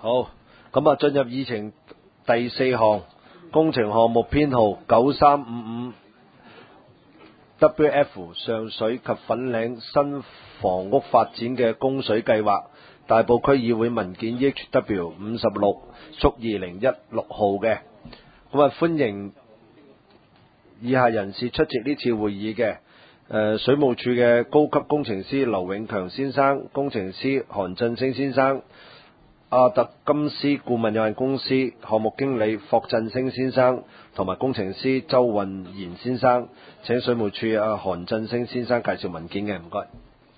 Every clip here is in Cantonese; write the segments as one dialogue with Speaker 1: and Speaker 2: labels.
Speaker 1: 好，咁啊，進入議程第四項工程項目編號9355 WF 上水及粉嶺新房屋發展嘅供水計劃，大埔區議會文件 HW 56屬2016號嘅。咁啊，歡迎以下人士出席呢次會議嘅。水務署嘅高級工程師劉永強先生、工程師韓振升先生、阿特金斯顧問有限公司項目經理霍振升先生同埋工程師周運賢先生。請水務署韓振升先生介紹文件嘅，唔該。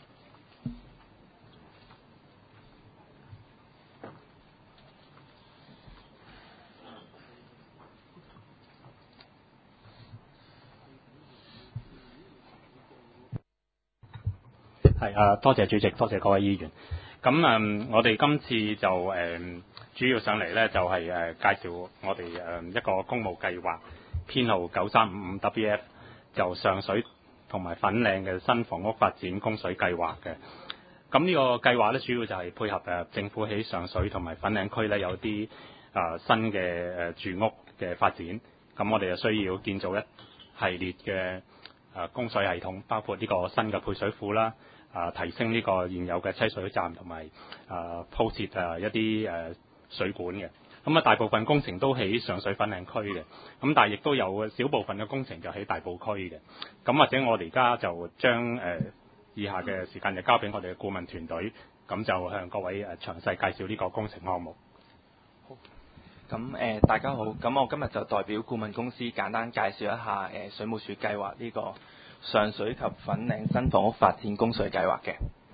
Speaker 2: 多謝主席，多謝各位議員。咁我哋今次就主要上嚟呢，就係介紹我哋一個工務計劃編號9355 WF， 就上水同埋粉嶺嘅新房屋發展供水計劃嘅。咁呢個計劃呢，主要就係配合政府喺上水同埋粉嶺區呢有啲新嘅住屋嘅發展。咁我哋就需要建造一系列嘅供水系統，包括呢個新嘅配水庫啦。提升呢個現有嘅抽水站同埋鋪設一啲水管嘅。咁大部分工程都喺上水粉嶺區嘅，咁但係亦都有少部分嘅工程就喺大埔區嘅。咁或者我哋而家就將以下嘅時間就交俾我哋嘅顧問團隊，咁就向各位詳細介紹呢個工程項目。
Speaker 3: 好，咁大家好，咁我今日就代表顧問公司簡單介紹一下水務署計劃呢個上水及粉嶺新房屋發展供水計劃嘅。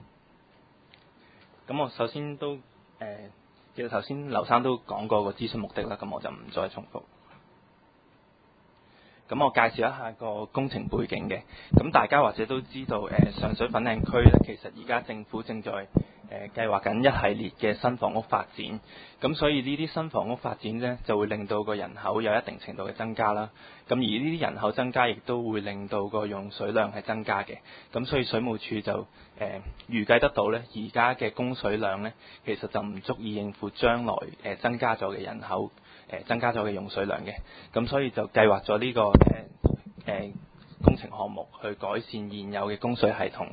Speaker 3: 咁我首先都其實頭先劉生都講過個諮詢目的啦，咁我就唔再重複。咁我介紹一下個工程背景嘅。咁大家或者都知道上水粉嶺區咧，其實而家政府正在計劃緊一系列嘅新房屋發展，咁所以呢啲新房屋發展呢，就會令到個人口有一定程度嘅增加啦。咁而呢啲人口增加，亦都會令到個用水量係增加嘅。咁所以水務署就預計得到呢，而家嘅供水量呢，其實就唔足以應付將來增加咗嘅人口增加咗嘅用水量嘅。咁所以就計劃咗呢個工程項目去改善現有嘅供水系統。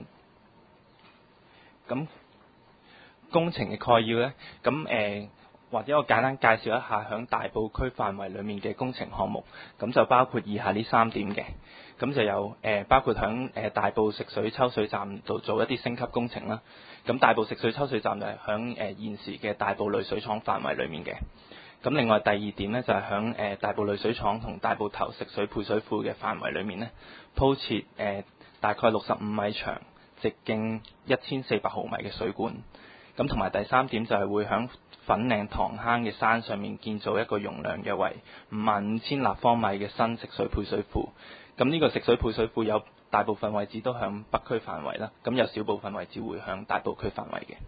Speaker 3: 咁工程嘅概要呢，咁或者我簡單介紹一下響大埔區範圍裡面嘅工程項目，咁就包括以下呢3點嘅。咁就有包括響大埔食水抽水站度做一啲升級工程啦。咁大埔食水抽水站就係響現時嘅大埔濾水廠範圍裡面嘅。咁另外第2點呢，就係響大埔濾水廠同大埔頭食水配水庫嘅範圍裡面呢，鋪設大概65米長、直徑1400毫米嘅水管。咁同埋第3點就係會響粉嶺塘坑嘅山上面建造一個容量約為55,000立方米嘅新食水配水庫。咁呢個食水配水庫有大部分位置都響北區範圍啦，咁有少部分位置會響大埔區範圍嘅。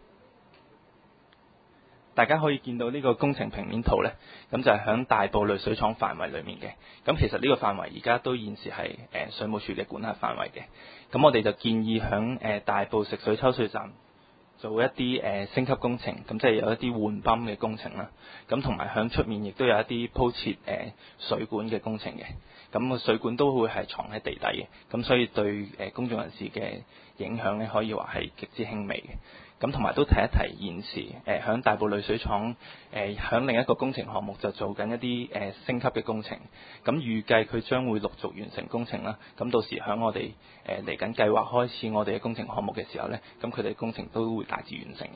Speaker 3: 大家可以見到呢個工程平面圖呢，咁就係響大埔濾水廠範圍裡面嘅。咁其實呢個範圍而家都現時係水務署嘅管轄範圍嘅。咁我哋就建議響大埔食水抽水站做一啲升級工程，咁即係有一啲換泵嘅工程啦。咁同埋響出面亦都有一啲鋪設水管嘅工程嘅。咁個水管都會係藏喺地底嘅，咁所以對公眾人士嘅影響呢，可以話係極之輕微嘅。咁同埋都提一提現時響大埔濾水廠響另一個工程項目就做緊一啲升級嘅工程。咁預計佢將會陸續完成工程啦。咁到時響我哋嚟緊計劃開始我哋嘅工程項目嘅時候呢，咁佢哋工程都會大致完成嘅。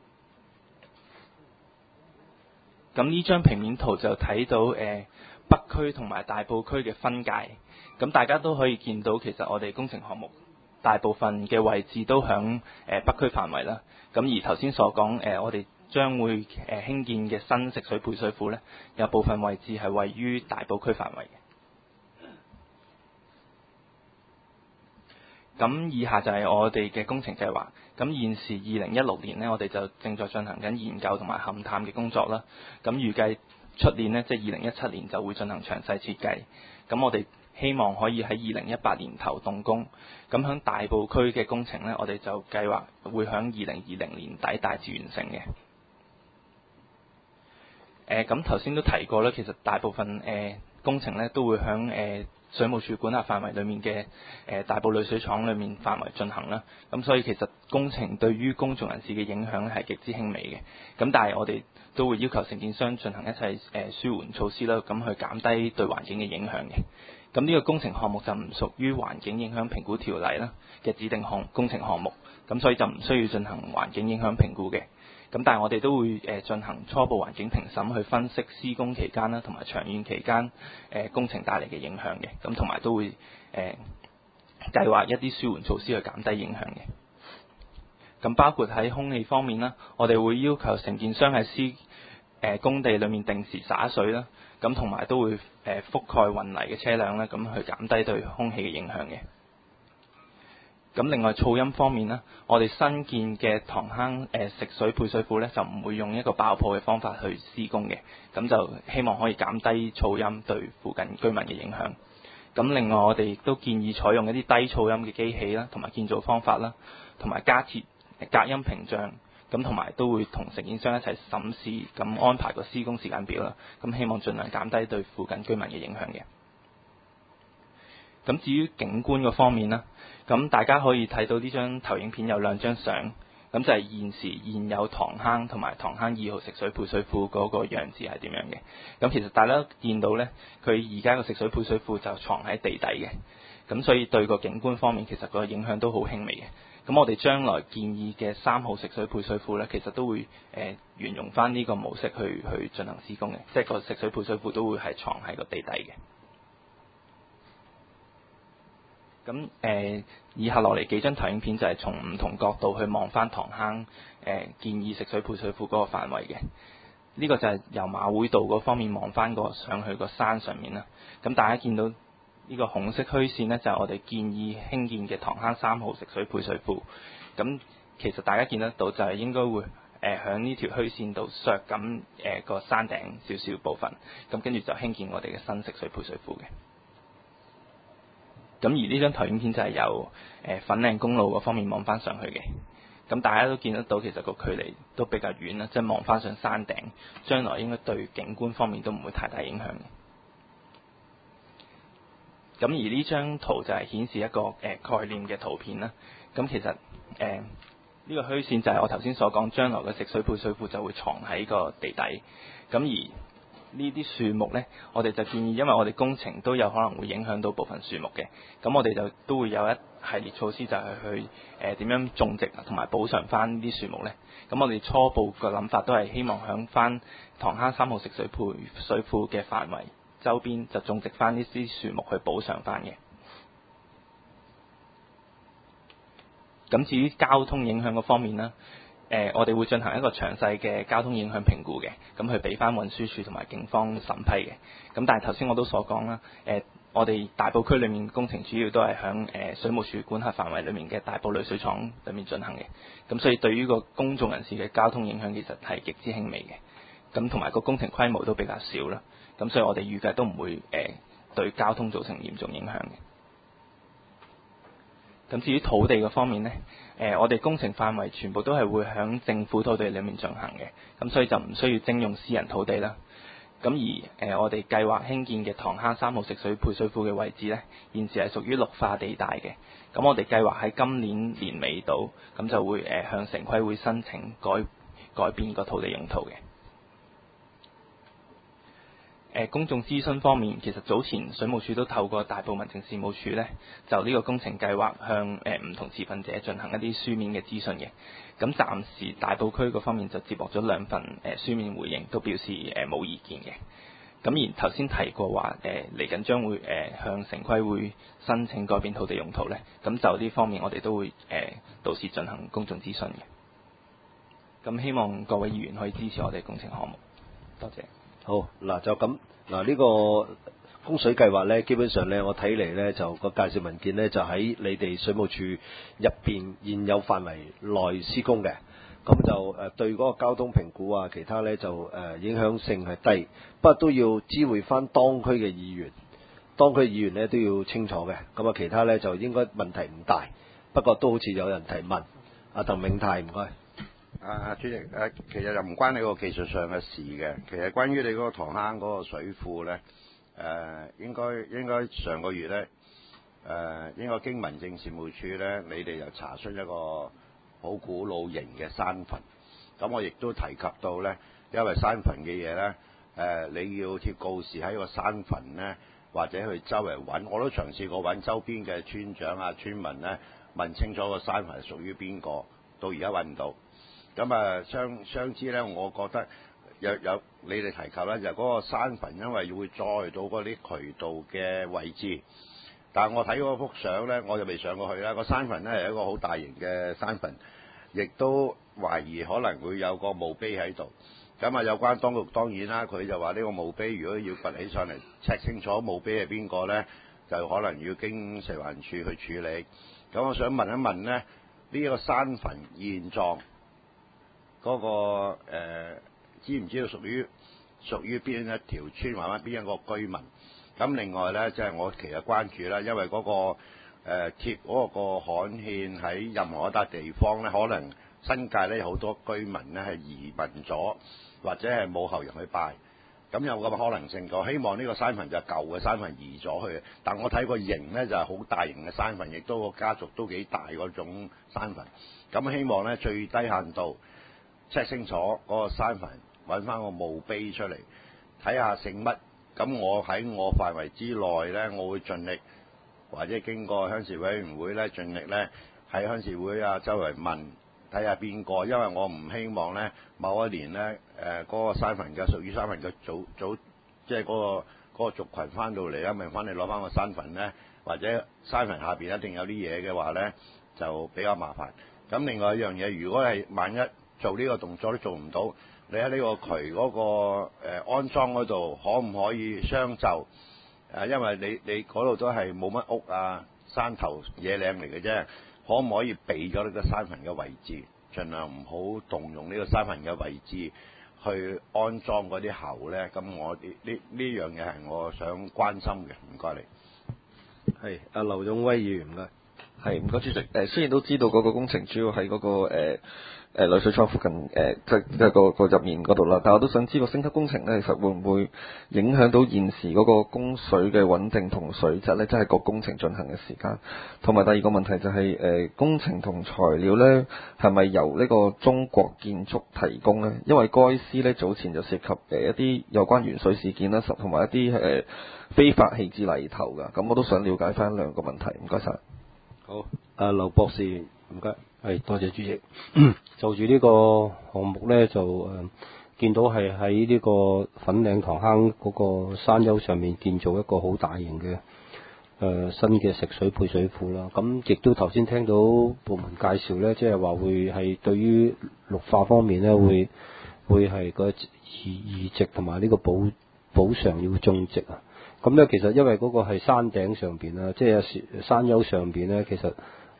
Speaker 3: 咁呢張平面圖就睇到北區同埋大埔區嘅分界。咁大家都可以見到，其實我哋工程項目大部分嘅位置都響北區範圍啦。咁而頭先所講我哋將會興建嘅新食水配水庫呢，有部分位置係位於大埔區範圍嘅。咁以下就係我哋嘅工程計劃。咁現時2016年呢，我哋就正在進行緊研究同埋勘探嘅工作啦。咁預計出年呢，即係2017年就會進行詳細設計。咁我哋希望可以喺2018年頭動工。咁響大埔區嘅工程呢，我哋就計劃會響2020年底大致完成嘅。 咁頭先都提過啦，其實大部分工程咧都會響水務署管轄範圍裡面嘅大埔濾水廠裡面範圍進行啦。咁所以其實工程對於公眾人士嘅影響咧係極之輕微嘅。咁但係我哋都會要求承建商進行一切舒緩措施啦，咁去減低對環境嘅影響嘅。咁呢個工程項目就唔屬於環境影響評估條例啦嘅指定工程項目，咁所以就唔需要進行環境影響評估嘅。咁但係我哋都會進行初步環境評審，去分析施工期間啦，同埋長遠期間工程帶嚟嘅影響嘅。咁同埋都會計劃一啲舒緩措施去減低影響嘅。咁包括喺空氣方面啦，我哋會要求承建商喺工地裏面定時灑水啦，咁同埋都會覆蓋運泥嘅車輛啦，咁去減低對空氣嘅影響嘅。咁另外噪音方面呢，我哋新建嘅塘坑食水配水庫呢，就唔會用一個爆破嘅方法去施工嘅，咁就希望可以減低噪音對附近居民嘅影響。咁另外我哋亦都建議採用一啲低噪音嘅機器啦，同埋建造方法啦，同埋加設隔音屏障，咁同埋都會同承建商一齊審視，咁安排個施工時間表啦，咁希望盡量減低對附近居民嘅影響嘅。咁至於景觀個方面啦，咁大家可以睇到呢張投影片有兩張相，咁就係現有塘坑同埋塘坑2號食水配水庫嗰個樣子係點樣嘅。咁其實大家都見到呢，佢而家個食水配水庫就藏喺地底嘅，咁所以對個景觀方面其實個影響都好輕微嘅。咁我哋將來建議嘅3號食水配水庫呢，其實都會沿用翻呢個模式去進行施工嘅，即係個食水配水庫都會係藏喺個地底嘅。咁以下落嚟幾張投影片就係從唔同角度去望翻塘坑建議食水配水庫嗰個範圍嘅。呢個就係由馬會道嗰方面望翻上去個山上面啦。咁大家見到呢個紅色虛線呢，就係我哋建議興建嘅塘坑3號食水配水庫。咁其實大家見得到就係應該會響呢條虛線度削緊個山頂少少部分，咁跟住就興建我哋嘅新食水配水庫嘅。咁而呢張投影片就係由粉嶺公路嗰方面望翻上去嘅，咁大家都見得到其實個距離都比較遠啦，即係望翻上山頂，將來應該對景觀方面都唔會太大影響嘅。咁而呢張圖就係顯示一個概念嘅圖片啦。咁其實呢個虛線就係我頭先所講，將來嘅食水配水庫就會藏喺個地底。咁而呢啲樹木呢，我哋就建議，因為我哋工程都有可能會影響到部分樹木嘅，咁我哋就都會有一系列措施，就係去點樣種植同埋補償翻呢啲樹木呢。咁我哋初步嘅諗法都係希望響翻塘坑3號食水配水庫嘅範圍周邊就種植翻呢啲樹木去補償翻嘅。咁至於交通影響嗰方面呢，我哋會進行一個詳細嘅交通影響評估嘅，咁去俾翻運輸署同埋警方審批嘅。咁但係頭先我都所講啦，我哋大埔區裏面工程主要都係響水務署管轄範圍裏面嘅大埔濾水廠裏面進行嘅，咁所以對於個公眾人士嘅交通影響其實係極之輕微嘅，咁同埋個工程規模都比較少啦，咁所以我哋預計都唔會對交通造成嚴重影響嘅。咁至於土地嘅方面呢，我哋工程範圍全部都係會響政府土地裏面進行嘅，咁所以就唔需要徵用私人土地啦。咁而我哋計劃興建嘅塘坑3號食水配水庫嘅位置呢，現時係屬於綠化地帶嘅。咁我哋計劃喺今年年尾度，咁就會向城規會申請改變個土地用途嘅。公眾諮詢方面，其實早前水務署都透過大埔民政事務處呢，就呢個工程計劃向唔同持份者進行一啲書面嘅諮詢嘅。咁暫時大埔區嗰方面就接獲咗2份書面回應，都表示冇意見嘅。咁而頭先提過話嚟緊將會向城規會申請改變土地用途呢，咁就呢方面我哋都會到時進行公眾諮詢嘅。咁希望各位議員可以支持我哋工程項目，多謝。
Speaker 1: 好，嗱就咁，嗱呢個供水計劃呢，基本上呢，我睇嚟呢，就個介紹文件呢，就喺你哋水務署入邊現有範圍內施工嘅，咁就對嗰個交通評估啊，其他呢，就影響性係低，不過都要知會翻當區嘅議員，當區議員呢都要清楚嘅，咁啊其他呢，就應該問題唔大，不過都好似有人提問，阿鄧銘泰唔該。
Speaker 4: 主席，其實又唔關你個技術上嘅事嘅。其實關於你嗰個塘坑嗰個水庫咧，應該上個月咧，應該經民政事務處咧，你哋又查出一個好古老型嘅山墳。咁我亦都提及到咧，因為山墳嘅嘢咧，你要貼告示喺個山墳咧，或者去周圍揾，我都嘗試過揾周邊嘅村長啊、村民咧，問清楚個山墳係屬於邊個，到而家揾唔到。咁啊，相知咧，我覺得有你哋提及咧，就嗰個山墳因為會載到嗰啲渠道嘅位置，但係我睇嗰幅相咧，我就未上過去啦。個山墳咧係一個好大型嘅山墳，亦都懷疑可能會有個墓碑喺度。咁啊，有關當局當然啦，佢就話呢個墓碑如果要掘起上嚟 check 清楚墓碑係邊個咧，就可能要經食環署去處理。咁我想問一問咧，呢個山墳現狀嗰個知唔知道屬於邊一條村或者邊一個居民？咁另外咧，即係我其實關注啦，因為嗰個貼嗰個刊憲喺任何一笪地方咧，可能新界咧有好多居民咧係移民咗，或者係冇後人去拜，咁有咁嘅可能性。我希望呢個山墳就係舊嘅山墳移咗去，但我睇個型咧就係好大型嘅山墳，亦都個家族都幾大嗰種山墳。咁希望咧最低限度check清楚嗰個山墳，揾翻個墓碑出嚟，睇下姓乜。咁我喺我範圍之內咧，我會盡力或者經過鄉事委員會咧，盡力咧喺鄉事會啊周圍問睇下邊個，因為我唔希望咧某一年咧嗰個山墳嘅屬於山墳嘅組即係嗰個族群翻到嚟啦，問翻你攞翻個山墳咧，或者山墳下邊一定有啲嘢嘅話咧，就比較麻煩。咁另外一樣嘢，如果係萬一做呢個動作都做唔到，你喺呢個渠嗰個安裝嗰度，可唔可以相就？因為你嗰度都係冇乜屋啊，山頭野嶺嚟嘅啫，可唔可以避咗呢個山墳嘅位置？盡量唔好動用呢個山墳嘅位置去安裝嗰啲喉咧。咁我呢樣嘢係我想關心嘅，唔該你。
Speaker 1: 係阿劉勇威議員唔該。
Speaker 5: 係唔該主席。雖然都知道嗰個工程主要喺嗰個濾水廠附近即係個入面嗰度啦，但我都想知個升級工程咧，其實會唔會影響到現時嗰個供水嘅穩定同水質咧？即係個工程進行嘅時間。同埋第二個問題就係工程同材料咧，係咪由呢個中國建築提供咧？因為該司咧早前就涉及一啲有關鉛水事件啦，同埋一啲非法棄置泥頭㗎。咁我都想了解翻兩個問題。唔該晒。
Speaker 1: 好，阿劉博士唔該。
Speaker 6: 係，多謝主席。就住呢個項目咧，就見到係喺呢個粉嶺塘坑嗰個山丘上面建造一個好大型嘅新嘅食水配水庫啦。咁亦都頭先聽到部門介紹咧，即係話會係對於綠化方面咧，會係個移植同埋呢個補償要種植啊。咁咧其實因為嗰個係山頂上邊啦，即係山丘上邊咧，其實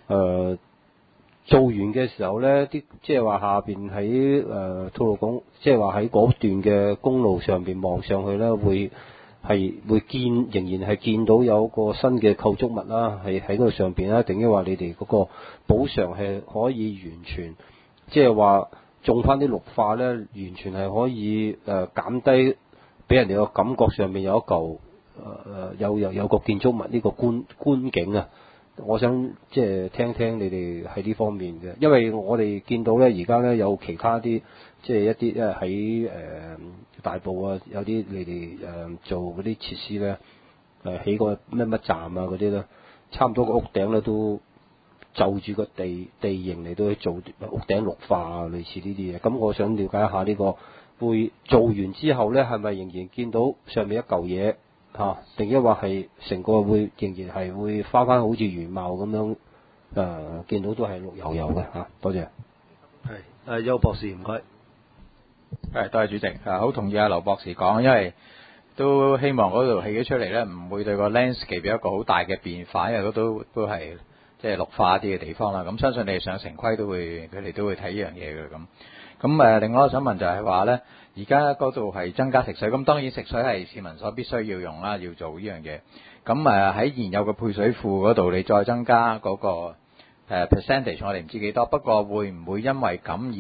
Speaker 6: 做完嘅時候咧，啲即係話下邊喺吐露港，即係話喺嗰段嘅公路上邊望上去咧，會仍然係見到有個新嘅構築物啦，係喺嗰度上邊啦，定係話你哋嗰個補償係可以完全，即係話種翻啲綠化咧，完全係可以減低俾人哋個感覺上面有一嚿有個建築物呢個觀景啊。我想即係聽聽你哋喺呢方面嘅，因為我哋見到咧而家咧有其他啲即係一啲喺大埔啊，有啲你哋做嗰啲設施咧起個乜站啊嗰啲咧，差唔多個屋頂咧都就住個地形嚟到去做屋頂綠化啊，類似呢啲嘢。咁我想了解一下呢個會做完之後咧，係咪仍然見到上面一嚿嘢？定一話係成個會仍然係會花翻好似原貌咁樣，見到都係綠油油嘅嚇。多謝。
Speaker 1: 係邱博士唔該。
Speaker 7: 多謝主席。好同意阿劉博士講，因為都希望嗰度起咗出嚟咧，唔會對個 landscape 有一個好大嘅變化，因為嗰都係即係綠化啲嘅地方啦。咁相信你哋上城規佢哋都會睇呢樣嘢嘅咁。咁另外我想問就係話咧，而家嗰度係增加食水，咁當然食水係市民所必須要用啦，要做呢樣嘢。咁喺現有嘅配水庫嗰度，你再增加嗰個percentage，我哋唔知幾多。不過會唔會因為咁而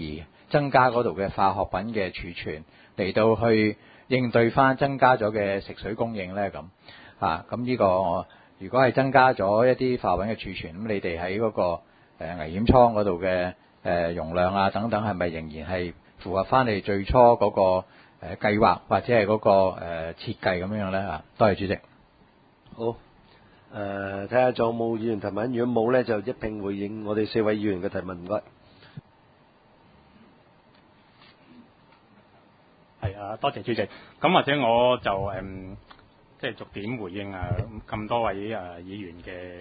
Speaker 7: 增加嗰度嘅化學品嘅儲存，嚟到去應對翻增加咗嘅食水供應咧咁咁呢個如果係增加咗一啲化學品嘅儲存，咁你哋喺嗰個危險倉嗰度嘅容量啊等等，係咪仍然係符合翻你最初嗰個計劃或者係嗰個設計咁樣咧多謝主席。
Speaker 1: 好，睇下仲有冇議員提問，如果冇咧就一併回應我哋4位議員嘅提問，唔該。
Speaker 2: 係多謝主席。咁或者我就即係逐點回應咁多位議員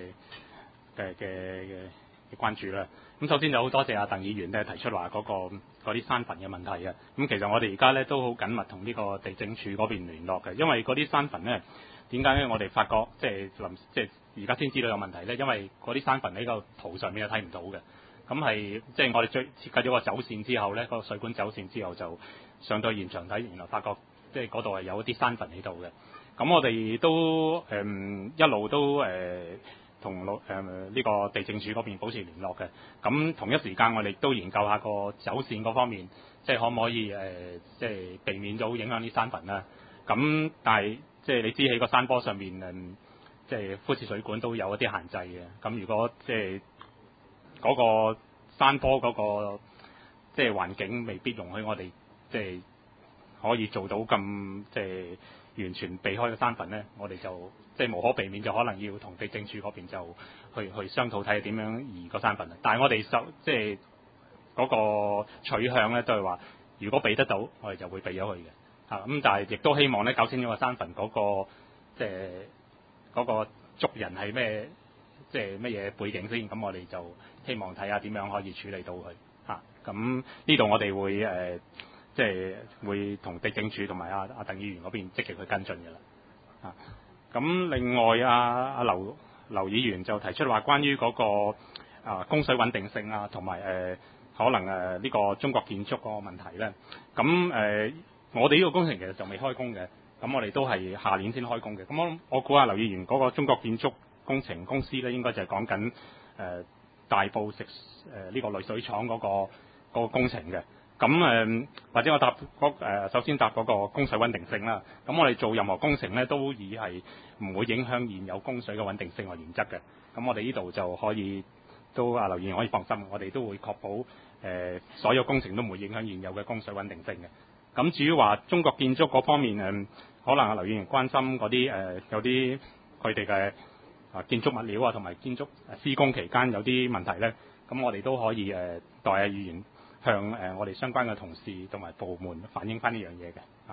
Speaker 2: 嘅關注啦。咁首先就好多謝鄧議員咧提出話嗰啲山墳嘅問題嘅。咁其實我哋而家咧都好緊密同呢個地政處嗰邊聯絡嘅，因為嗰啲山墳咧點解咧我哋發覺即係而家先知道有問題咧？因為嗰啲山墳喺個圖上面係睇唔到嘅。咁係即係我哋設計咗個走線之後咧，個水管走線之後就上到現場睇，原來發覺即係嗰度係有一啲山墳喺度嘅。咁我哋都一路都同呢個地政署嗰邊保持聯絡嘅。咁同一時間我哋都研究下個走線嗰方面，即係可唔可以即係避免到影響啲山墳啦。咁但係即係你知喺個山坡上面即係敷設水管都有一啲限制嘅。咁如果即係嗰個山坡嗰個即係環境未必容許我哋即係可以做到咁即係完全避開個山墳咧，我哋就即係無可避免就可能要同地政處嗰邊就去商討睇下點樣移個山墳。但係我哋即係嗰個取向咧都係話，如果避得到，我哋就會避咗佢嘅。咁但係亦都希望咧搞清楚個山墳嗰個即係嗰個族人係咩？即係乜嘢背景先？咁我哋就希望睇下點樣可以處理到佢咁呢度我哋會即係會同地政處同埋阿鄧議員嗰邊積極去跟進嘅啦。咁另外劉議員就提出話關於嗰個供水穩定性同埋可能呢個中國建築嗰個問題咧。咁我哋呢個工程其實就未開工嘅，咁我哋都係下年先開工嘅。咁我估下劉議員嗰個中國建築工程公司咧，應該就係講緊大埔呢個濾水廠嗰個工程嘅。咁或者我首先答嗰個供水穩定性啦。咁我哋做任何工程咧，都以係唔會影響現有供水嘅穩定性為原則嘅。咁我哋呢度就可以劉議員可以放心，我哋都會確保所有工程都唔會影響現有嘅供水穩定性嘅。咁至於話中國建築嗰方面可能劉議員關心嗰啲有啲佢哋嘅建築物料同埋建築施工期間有啲問題咧，咁我哋都可以代議員向我哋相關嘅同事同埋部門反映翻呢樣嘢嘅。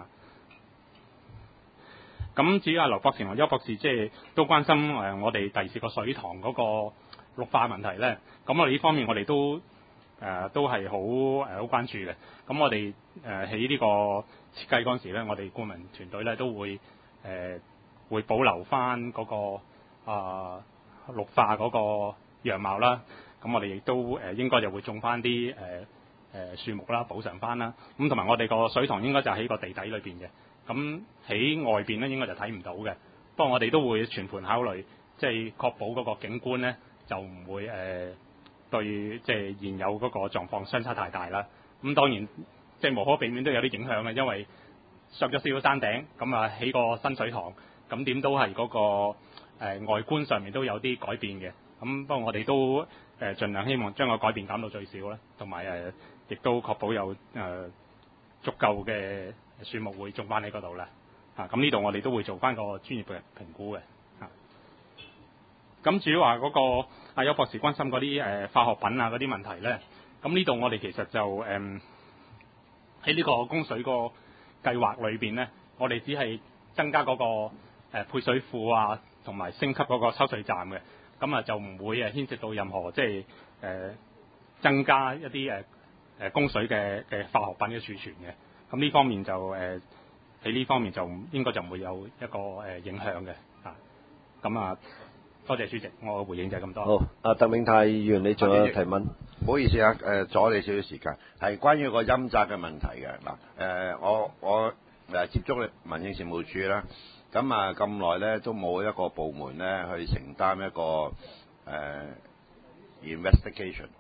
Speaker 2: 咁至於劉博士同邱博士即係都關心我哋第時個水塘嗰個綠化問題咧，咁我哋呢方面我哋都係好關注嘅。咁我哋喺呢個設計嗰陣時咧，我哋顧問團隊咧都會保留翻嗰個綠化嗰個樣貌啦。咁我哋亦都應該就會種翻啲樹木啦，補償翻啦。咁同埋我哋個水塘應該就喺個地底裏邊嘅。咁喺外邊咧應該就睇唔到嘅。不過我哋都會全盤考慮，即係確保嗰個景觀咧就唔會對即係現有嗰個狀況相差太大啦。咁當然即係無可避免都有啲影響嘅，因為削咗少少山頂，咁起個新水塘，咁點都係嗰個外觀上面都有啲改變嘅。咁不過我哋都盡量希望將個改變減到最少啦，同埋亦都確保有足夠嘅樹木會種翻喺嗰度啦。咁呢度我哋都會做翻個專業嘅評估嘅。咁至於話嗰個阿邱博士關心嗰啲化學品嗰啲問題咧，咁呢度我哋其實就喺呢個供水個計劃裏邊咧，我哋只係增加嗰個配水庫同埋升級嗰個抽水站嘅，咁就唔會牽涉到任何即係增加一啲供水嘅化學品嘅儲存嘅。咁呢方面就喺呢方面就應該就唔會有一個影響嘅。咁多謝主席，我嘅回應就係咁多。
Speaker 1: 好，鄧永泰議員，你仲有提問？
Speaker 4: 唔好意思阻你少少時間，係關於個陰宅嘅問題嘅。我接觸民政事務處啦，咁咁耐咧都冇一個部門咧去承擔一個investigation。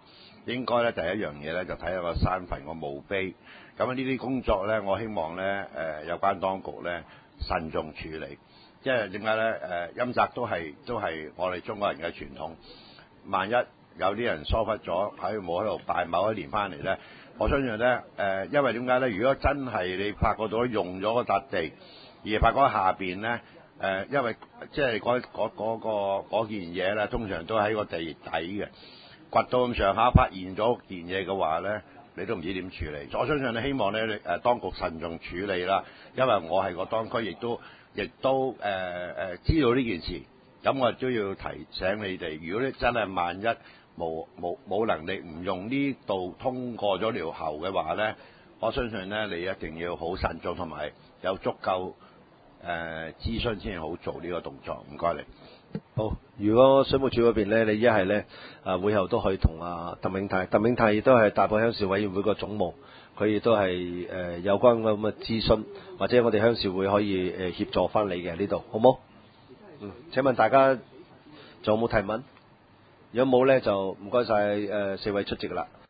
Speaker 4: 應該咧第一樣嘢咧就睇下個山墳個墓碑。咁呢啲工作咧，我希望咧有關當局咧慎重處理。即係點解咧？陰宅都係我哋中國人嘅傳統。萬一有啲人疏忽咗喺墓喺度拜某一年翻嚟咧，我相信咧因為點解咧？如果真係你發覺到用咗嗰笪地，而發覺下邊咧因為即係嗰件嘢咧，通常都喺個地底嘅，掘到咁上下發現咗件嘢嘅話咧，你都唔知點處理。我相信你希望咧當局慎重處理啦，因為我係個當區，亦都知道呢件事，咁我都要提醒你哋，如果你真係萬一冇能力唔用呢度通過咗條喉嘅話咧，我相信咧你一定要好慎重，同埋有足夠諮詢先好做呢個動作。唔該你。
Speaker 1: 好，如果水務署嗰邊咧，你一係咧會後都可以同鄧永泰亦都係大埔鄉事委員會個總務，佢亦都係有關咁嘅諮詢，或者我哋鄉事會可以協助翻你嘅呢度，好冇？請問大家仲有冇提問？如果冇咧，就唔該晒4位出席啦。